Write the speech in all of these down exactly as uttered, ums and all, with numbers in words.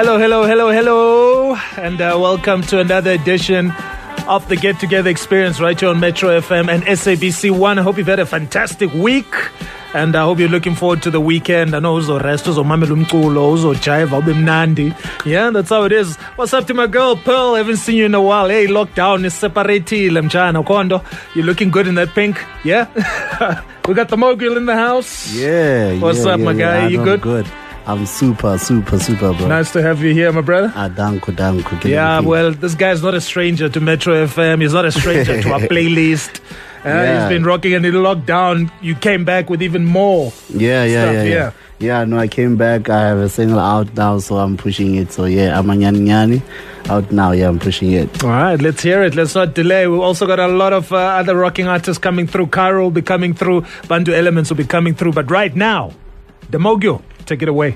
Hello, hello, hello, hello, and uh, welcome to another edition of the Get Together Experience right here on Metro F M and S A B C one. I hope you've had a fantastic week, and I hope you're looking forward to the weekend. I know uzo rest, uzo mamela umculo, uzo jive, ube mnandi. Yeah, that's how it is. What's up to my girl Pearl? Haven't seen you in a while. Hey, lockdown is separated. Mchana Kondo, you're looking good in that pink. Yeah, we got the mogul in the house. Yeah. What's yeah, up, yeah, my yeah. guy? I You know, good? I'm good. I'm super, super, super, bro. Nice to have you here, my brother. Ah, danko, danko. Yeah, well, this guy's not a stranger to Metro F M. He's not a stranger to our playlist. Uh, Yeah. He's been rocking and in lockdown. You came back with even more. Yeah, yeah, stuff, yeah, yeah. yeah. Yeah, no, I came back. I have a single out now, so I'm pushing it. So yeah, I'm a nyani nyani out now. Yeah, I'm pushing it. All right, let's hear it. Let's not delay. We've also got a lot of uh, other rocking artists coming through. Cairo will be coming through. Bantu Elements will be coming through. But right now, the Mogyo, take it away.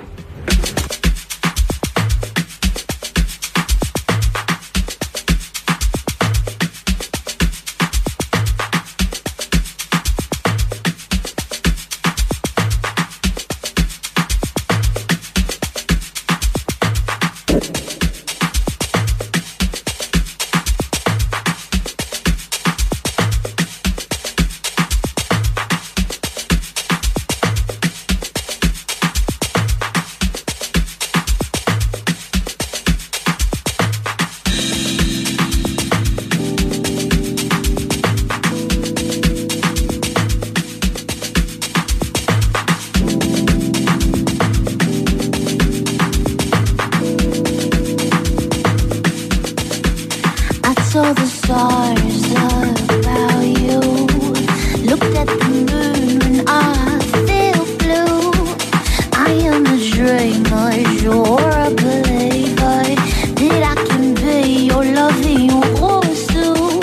Saw the stars about you. Looked at the moon and I feel blue. I am a dreamer, you're a believer. That I can be your loving rose too.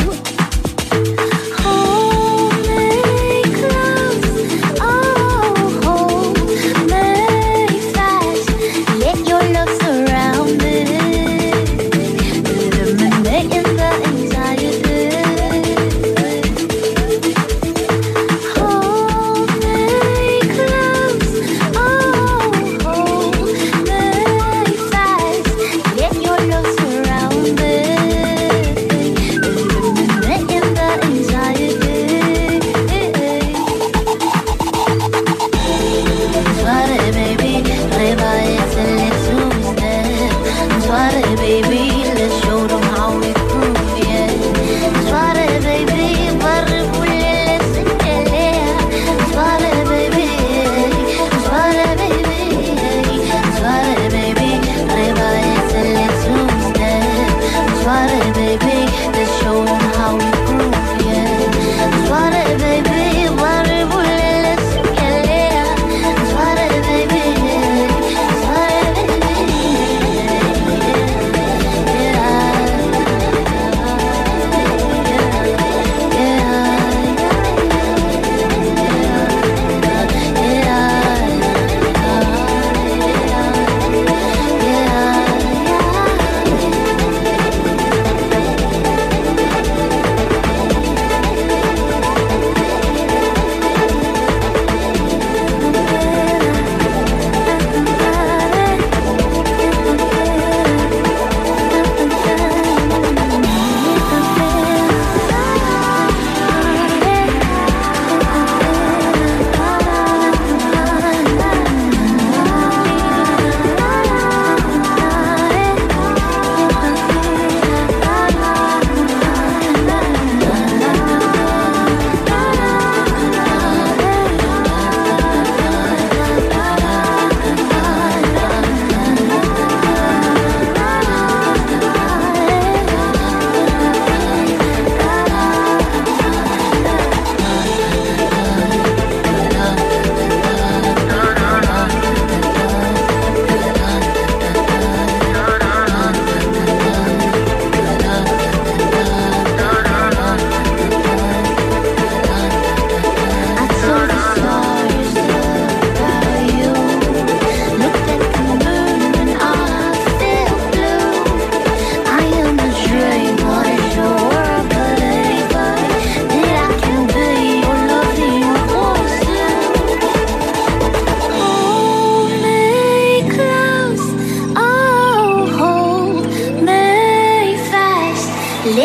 Hold me close, oh, hold me fast. Let your love surround me. Eliminating the anxiety. Hold me close, oh, hold me fast. Let your love surround me. Eliminating the anxiety. Suare, baby, revive it, let's lose them. Suare, baby, let's show them how we groove, yeah. Suare, baby, barbulle, let's sing it, yeah. Suare, baby, suare, baby, suare, baby, revive it, let's lose them. Suare, baby, let's show them how we groove, yeah. Suare, baby, barbulle, let's sing it, yeah. Suare, baby, suare,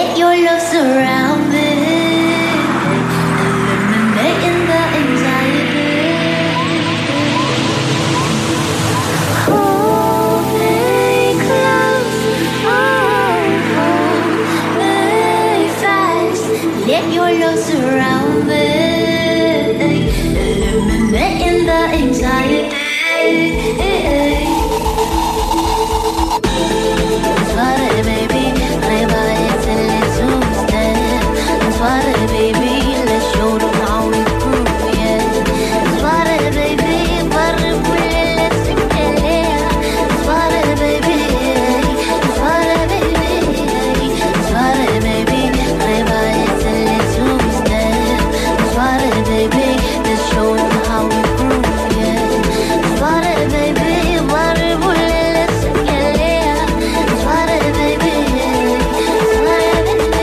Let your love surround me, eliminating the anxiety. Hold me close, oh, hold me fast. Let your love surround me, eliminating the anxiety. Sware baby, reba excellent Tuesday. Sware baby, let's show them how we prove, yeah. Sware baby, barre pule let's sing it. Sware baby, sware baby, sware baby, reba excellent Tuesday. Sware baby, let's show them how we prove, yeah. Sware baby, barre pule let's sing it. Sware baby, sware baby.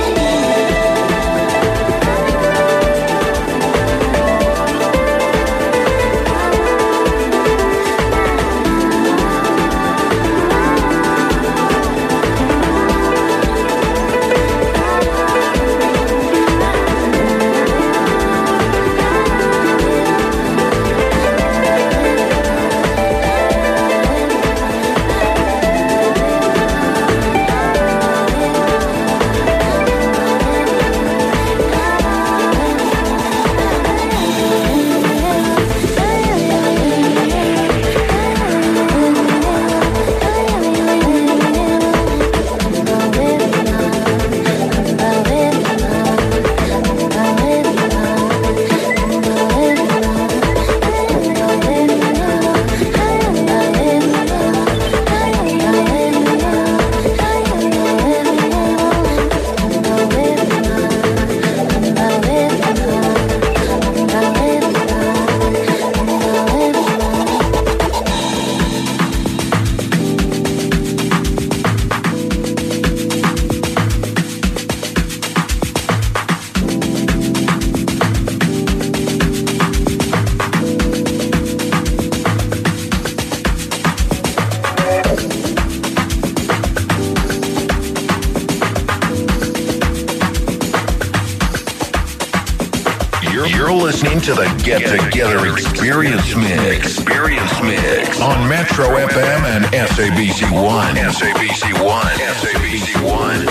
You're, you're listening to the Get, Get Together Experience Mix. Experience Mix on Metro F M and S A B C one. S A B C one. S A B C one.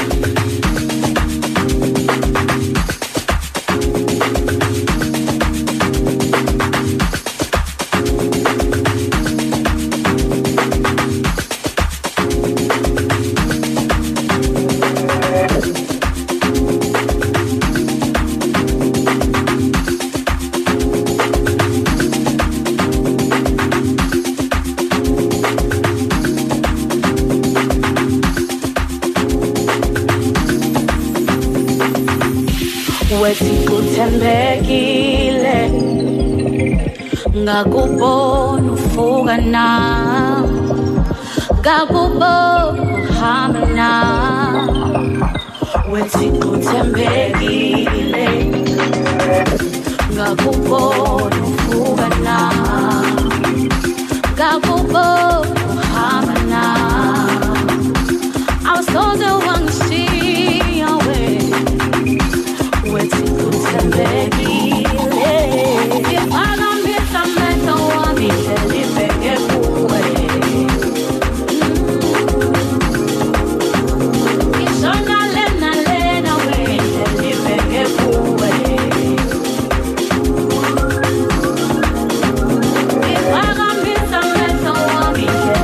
Wesikuthembekile ngakubona ufuka na ngakubona uhamba na wesikuthembekile ngakubona ufuka na ngakubona uhamba na awusoze wangishiya wena wesikuthembekile ngihambisa amehlo wami nibheke kuwe ngishona lena lena wena nibheke kuwe ngihambisa amehlo wami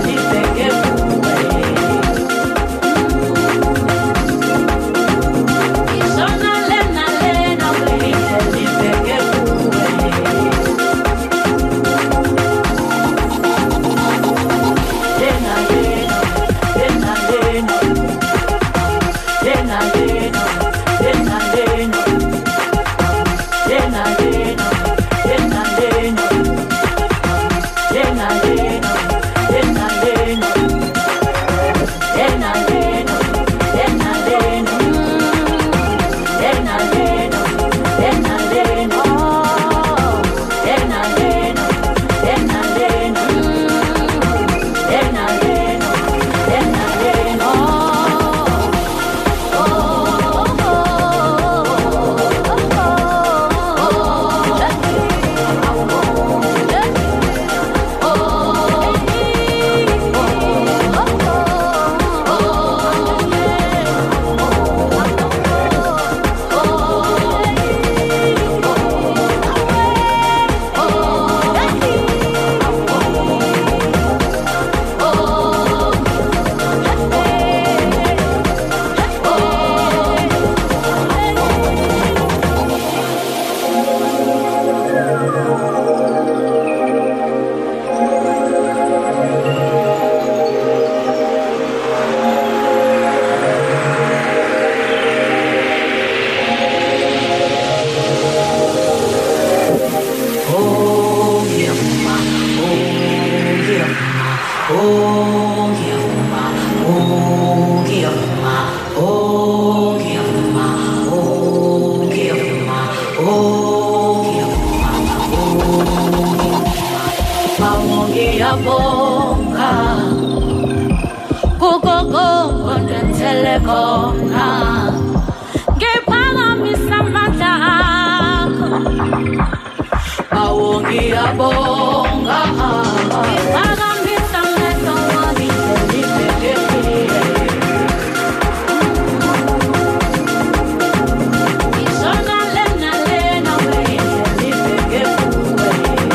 oh ngiyavuma, oh ngiyavuma, oh ngiyavuma, oh ngiyavuma, oh ngiyavuma, oh ngiyavuma. Bawo ngiyabonga kuko konke ngenzele khona. Ngiphakamisa amandla akho. Bawo ngiyabonga. Ngiphakamisa amehlo wami selibhekile. Ngishona lena lena wena selibheke kuwe.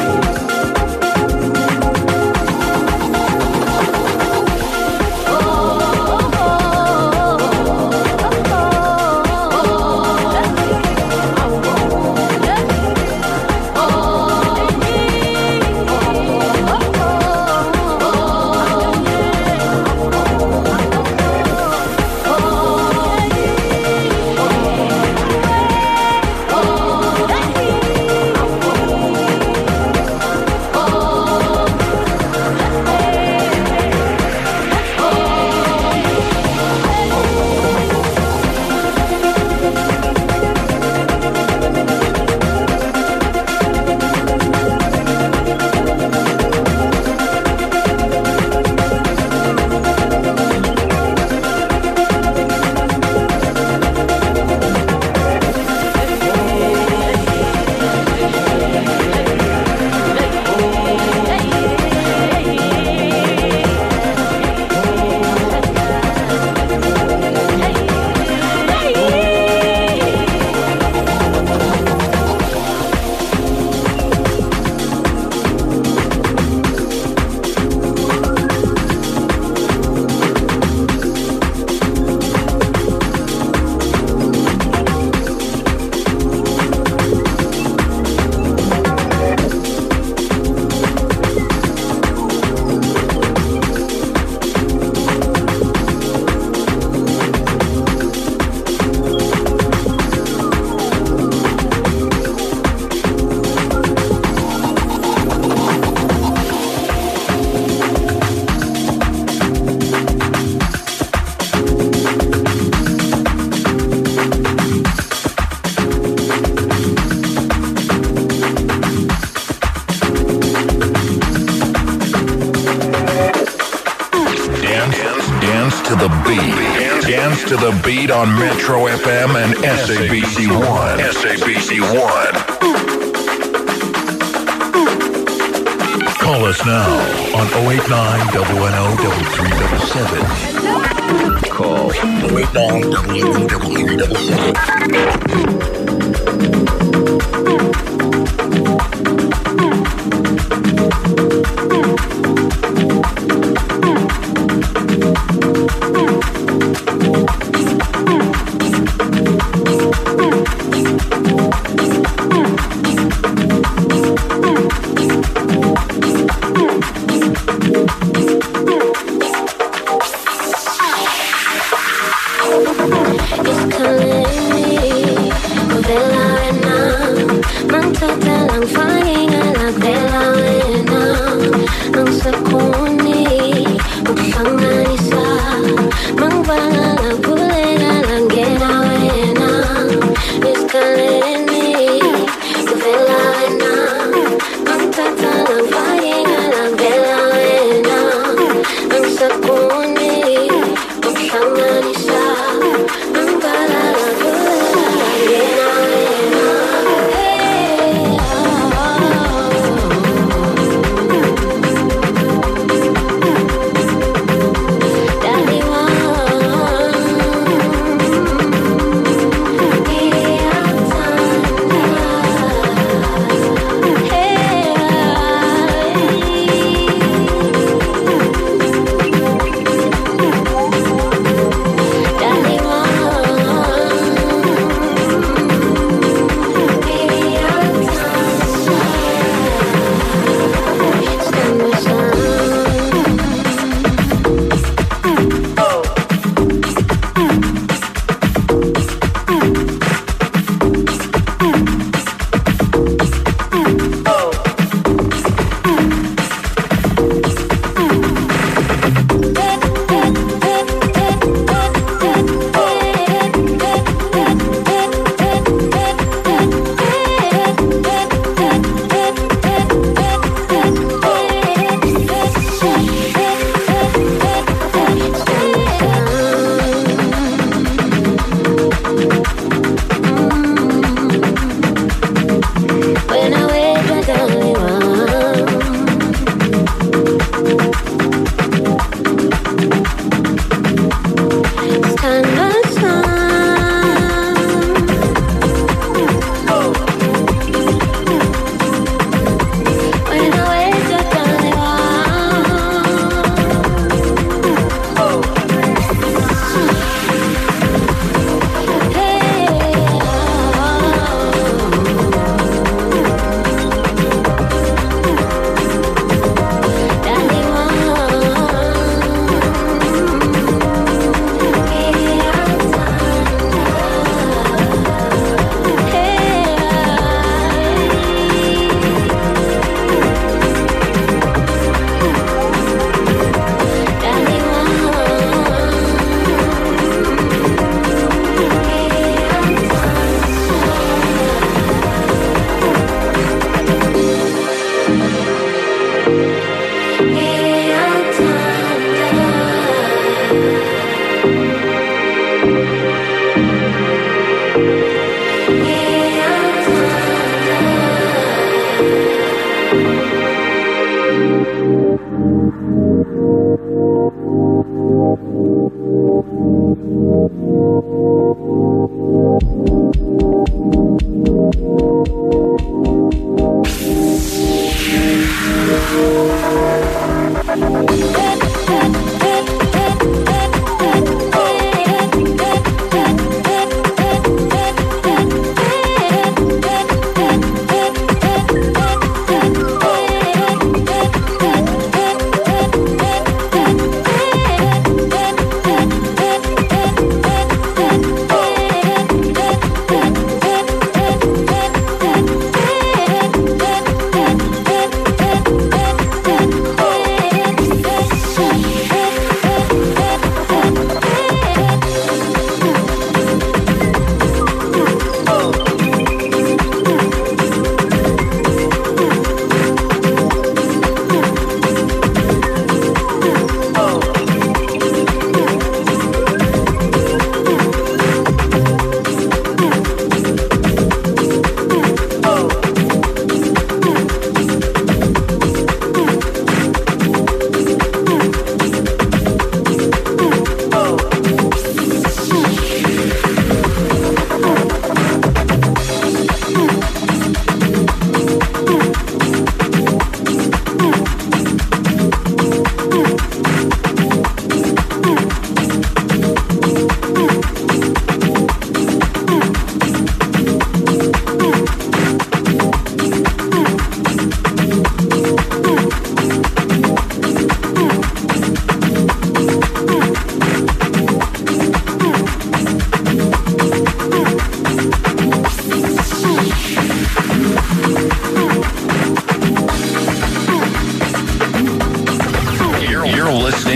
To the beat on Metro F M and S A B C one. S A B C one. Call us now on oh eight nine, one one oh, three three seven seven. Call oh eight nine, one one oh, three three seven seven.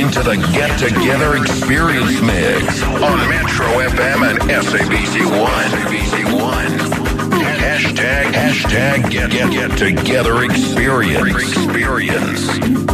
listening to the Get Together Experience Mix on Metro F M and S A B C one. S A B C one. Hashtag, hashtag Get, get, get Together Experience. Experience.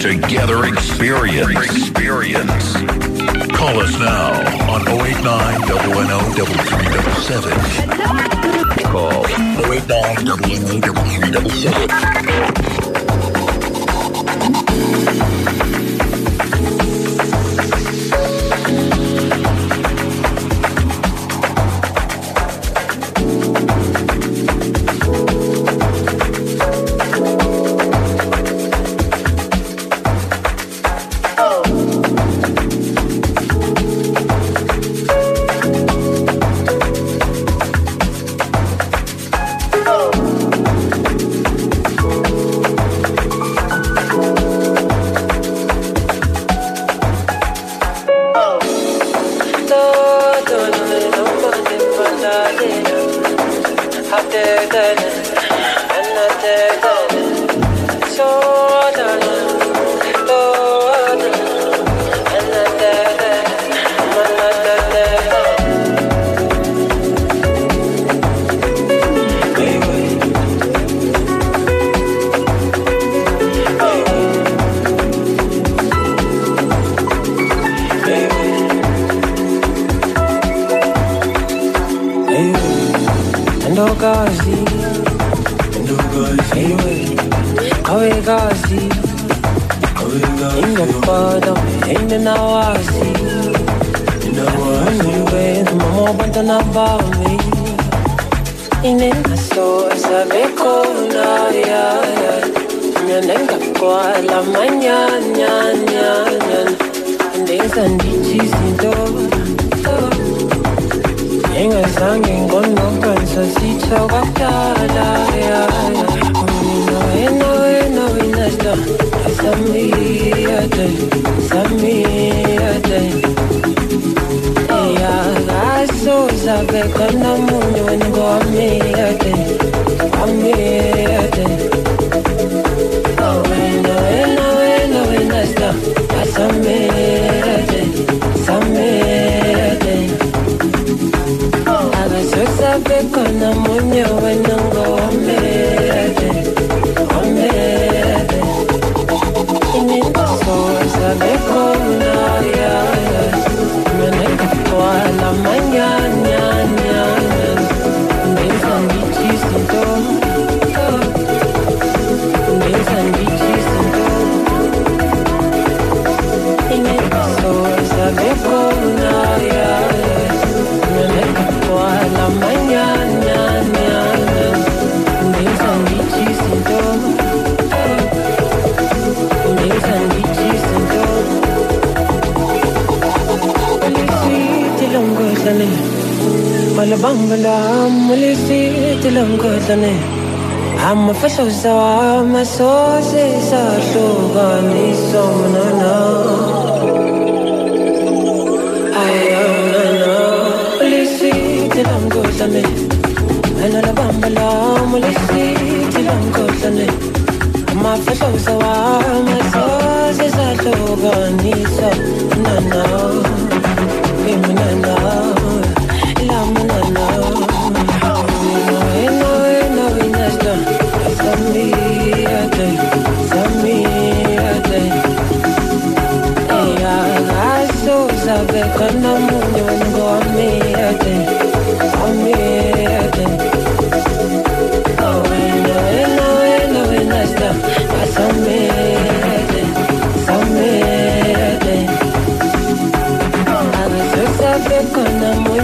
Together Experience. Experience. Call us now on oh eight nine, N N O, three three seven seven. Call oh eight nine, N N O, three three seven seven. I'm a fish of sour, my sauces are sugar, need some no. I am no. Let's see till I'm good on it. And I'm a bambala, let's see till I'm good on it. I'm a fish of sour, my sauces are sugar, need some no no. Give me no no. Love me no no. Kana munyo ngo amete amete oh no no no no sta asamete samete aga so sabe kana munyo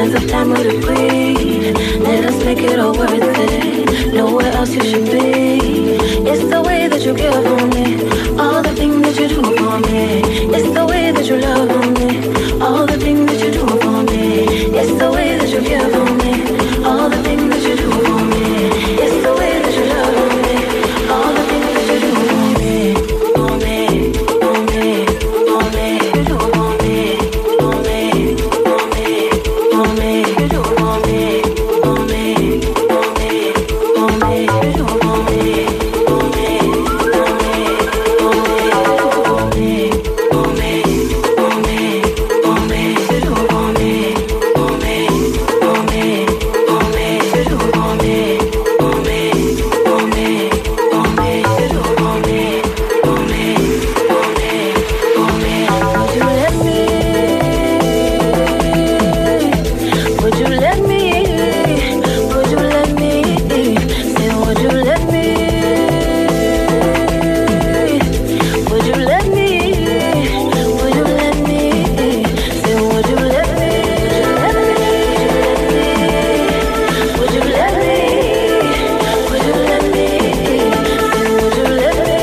sense of time would agree. Let us make it all worth it. Nowhere else you should be. It's the way that you give on me, all the things that you do for me. It's the way that you love on me, all the things that you do for me. It's the way that you give on me, all the things that you do for me. It's the way that you love on me, all the things that you do for me. For me, for me, for me, you do for me. For me, for me, for me, you do for me. For me, for me, for me, you do for me. For me, for me, for me, for me, for me, for me, for me, you do for me. For me, for me, for me, you do for me. For me, for me, for me, you do for me. For me, for me, for me. Would you let me? Would you let me? Would you let me? Say, would you let me? Would you let me? Would you let me? Say, would you let me? Would you let me? Would you let me? Say, would you let me?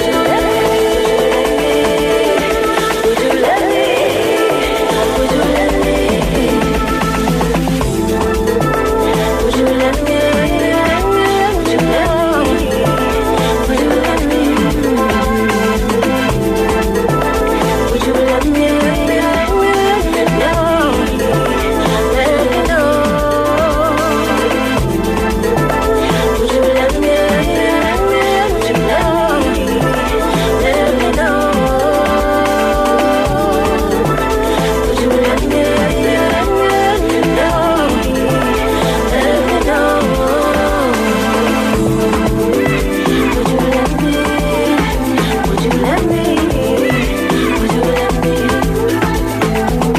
Would you let me? Would you let me? Would you let me? Would you let me? Would you let me? Would you let me? No, let me know. Would you let me? Would you know? Let me know. Would you let me? No, let me know. Would you let me? Would you let me? Would you let me?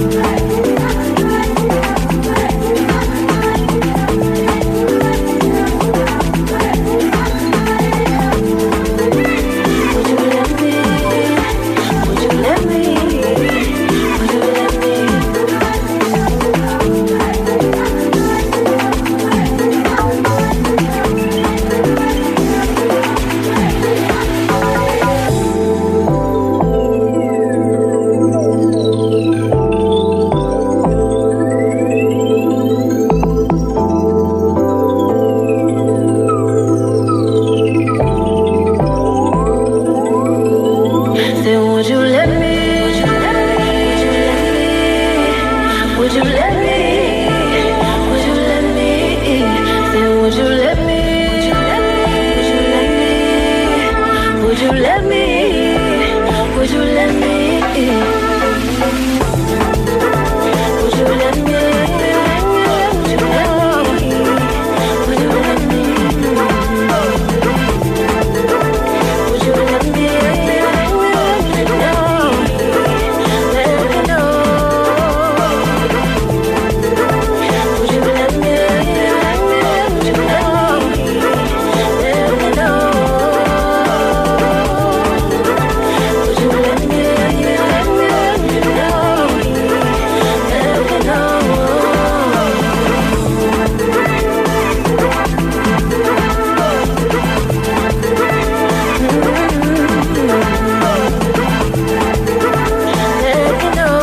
Would you let me? Would you let me? Would you let me? Say, would you let me? Would you let me? Would you let me? Say, would you let me? Would you let me? Would you let me? Would you let me? Would you let me? Would you let me? Would you let me? No, let me know. Would you let me? Would you know? Let me know. Would you let me? No, let me know. Let me know.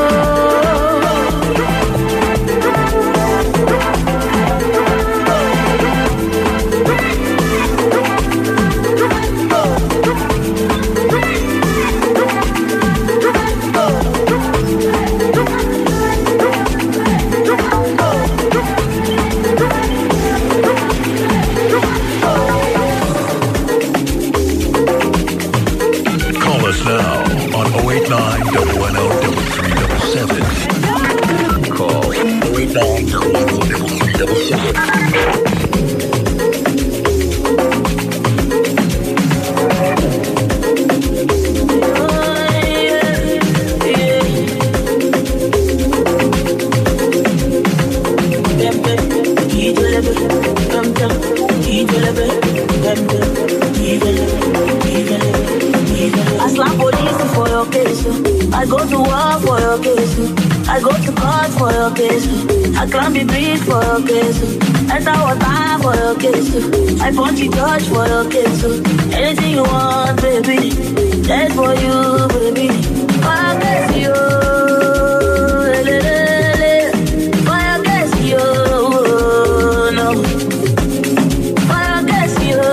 Call us now on oh eight nine, one oh, three three seven seven. Call oh eight nine, one oh, three three seven seven. I slap police for your case. I go to war for your case. I go to court for your case. I climb the bridge for your case. Enter water for your case. I punch the judge for your case. Anything you want, baby, that's for you, baby. For your case, you. For your case, you. No. For your case, you.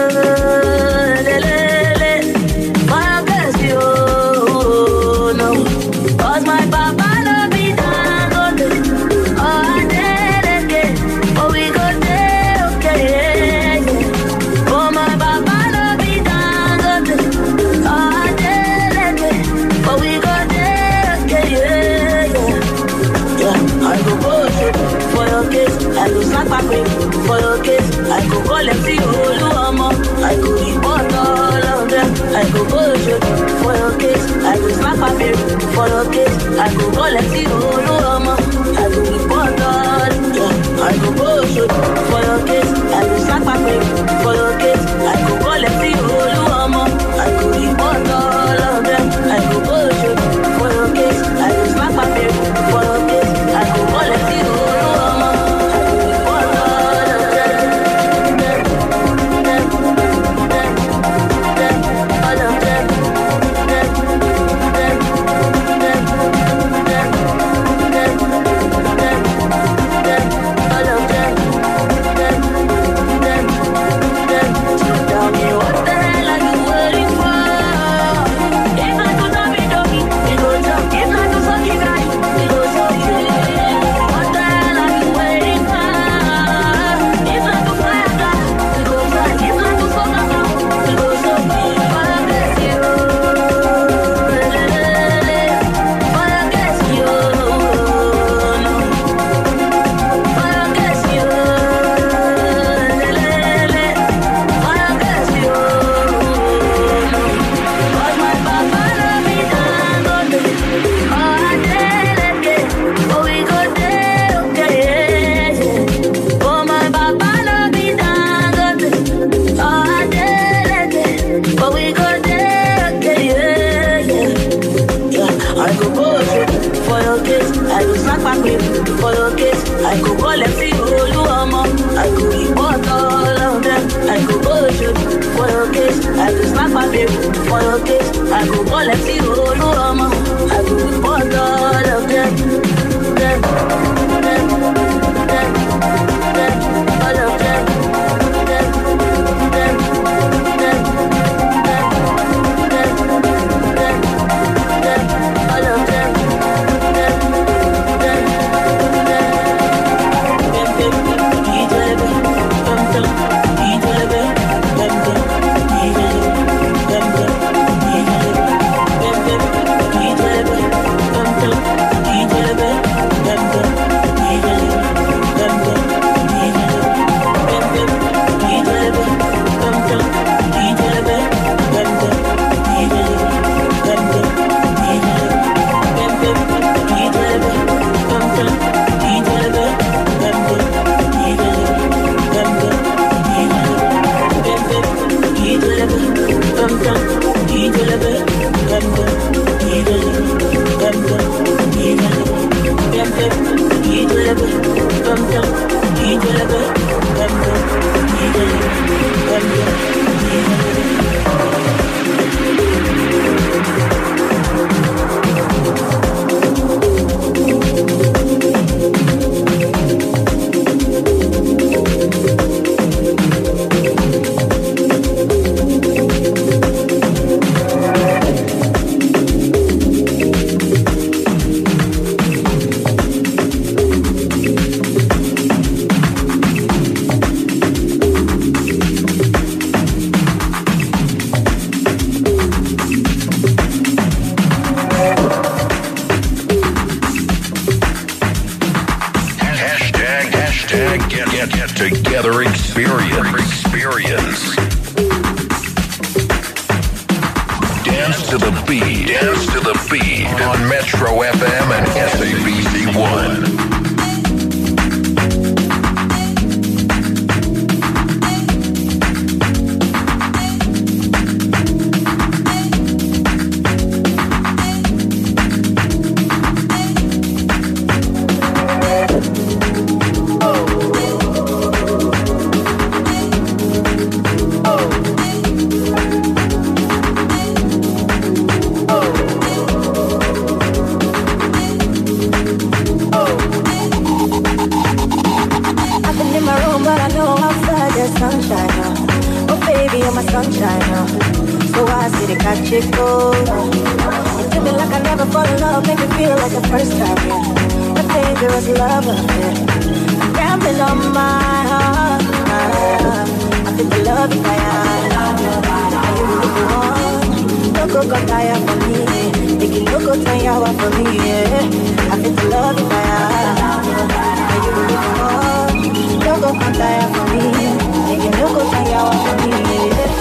For your case, you. No. 'Cause my papa love me down, go there. Oh, I did again. Oh, we go there, okay, yeah, yeah. Oh, my papa love me down, go there. Oh, I did again. Oh, we go there, okay, yeah, yeah. Yeah, I go push it for your case. I go snap my ring for your case. I go call and see all I go report all of them. I go push it for your case. I go snap my ring for your case. I go call and see all I go report all. Yeah, I go push it for your case. I go snap my ring for your case. I go call and see all I go report all of them. I go push it for your case. I go snap my ring for your case. I go call and see all for your case. I go call and see all you are. I go report all of them. I go push it for your case. I go snap my baby for your case. I go call and see all you are. I go report all of them. Them, them, them, them, all of them. Them, them, them, them, them, them, them, all of them. Together experience. Experience. Dance to the beat. Dance to the beat on Metro F M and S A B C one. you to catch it go. You do me like I never fall in love, make me feel like the first time, yeah. A dangerous love affair, gambling on my heart. I think the love is my eye. Are you really the one? No go go tire for me, make it no go tire for me, yeah. I think the love is my eye. Are you really the one? No go go tire for me, make it no go tire for me, yeah.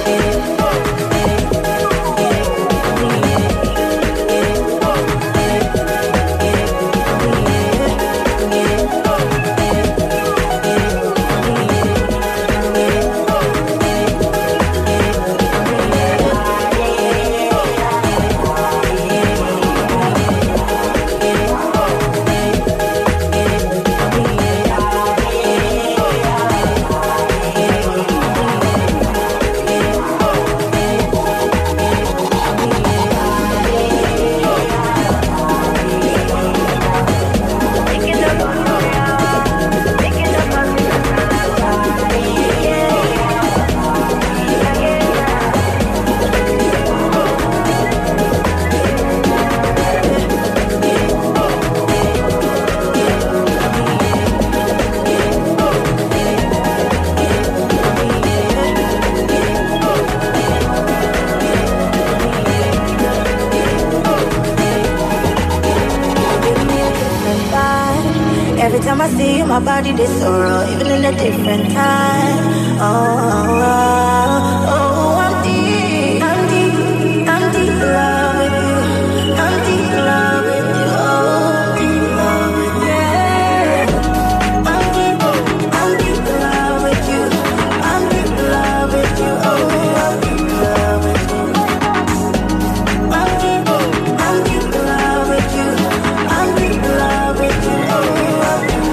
My body this so raw, even in a different time. Oh, oh, oh, oh, I'm deep, I'm deep, I'm deep in love with you. I'm deep in love with you. Oh, deep in love with you. Yeah. I'm deep, I'm deep in love with you. I'm deep in love with you. Oh, I'm deep in love with you. I'm deep, I'm deep in love with you. I'm deep in love with you. Oh, I'm deep in love with you.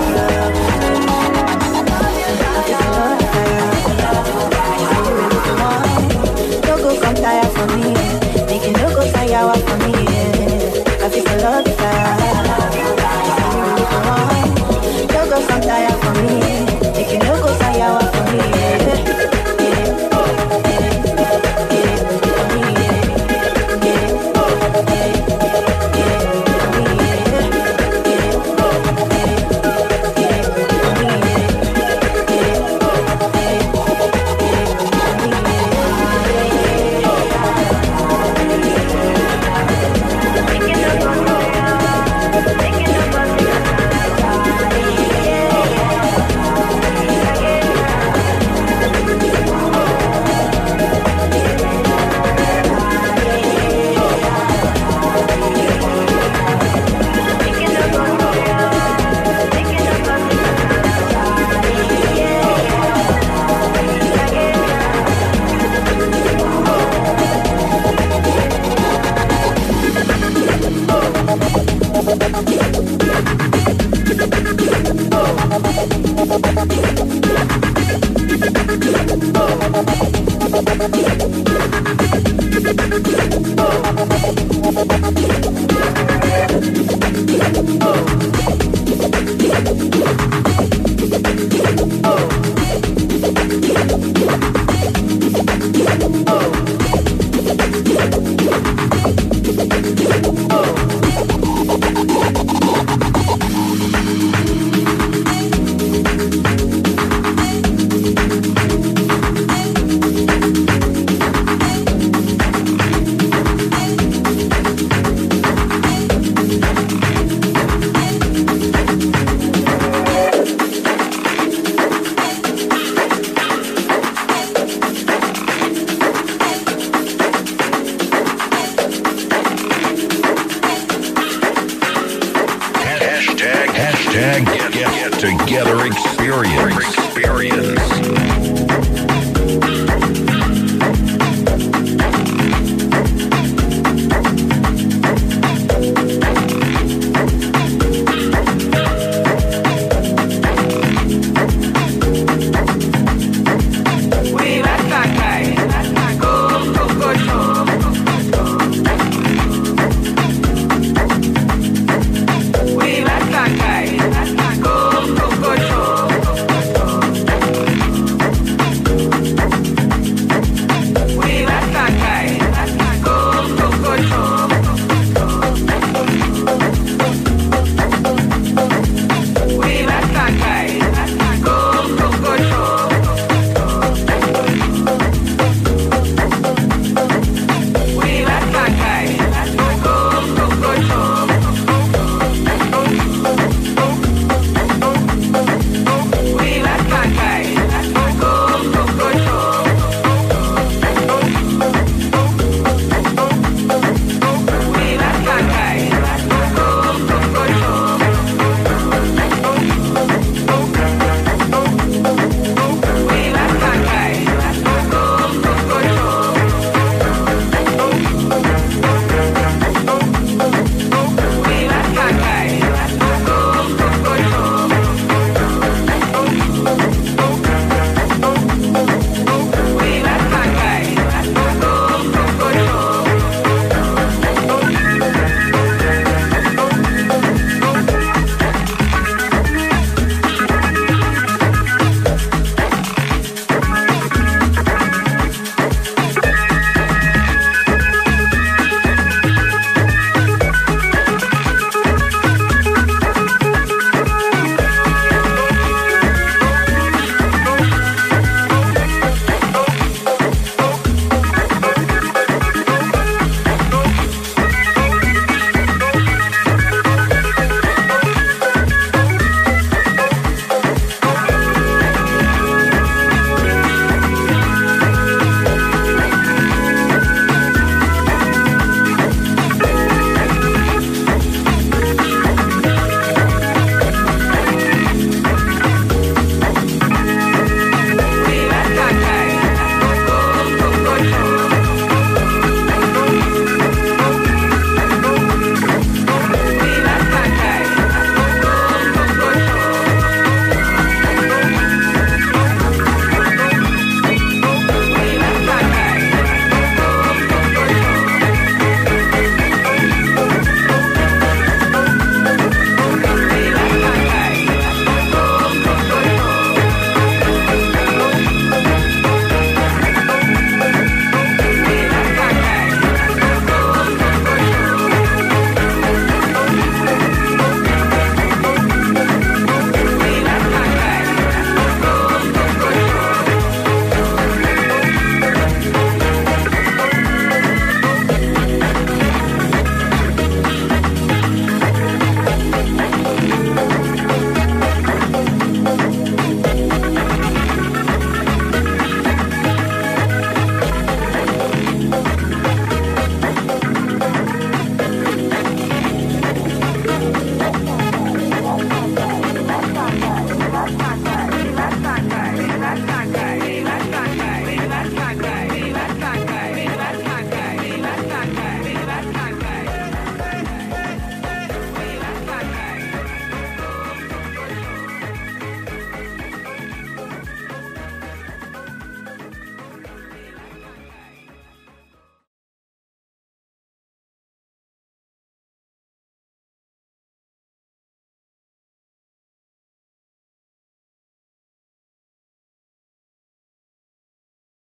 Come tire for me, make it no go tire for me. Yeah. I feel so love it, no go come tire for me, make it no go tire for me. Yeah. Hashtag, hashtag get, get, get together experience. Experience.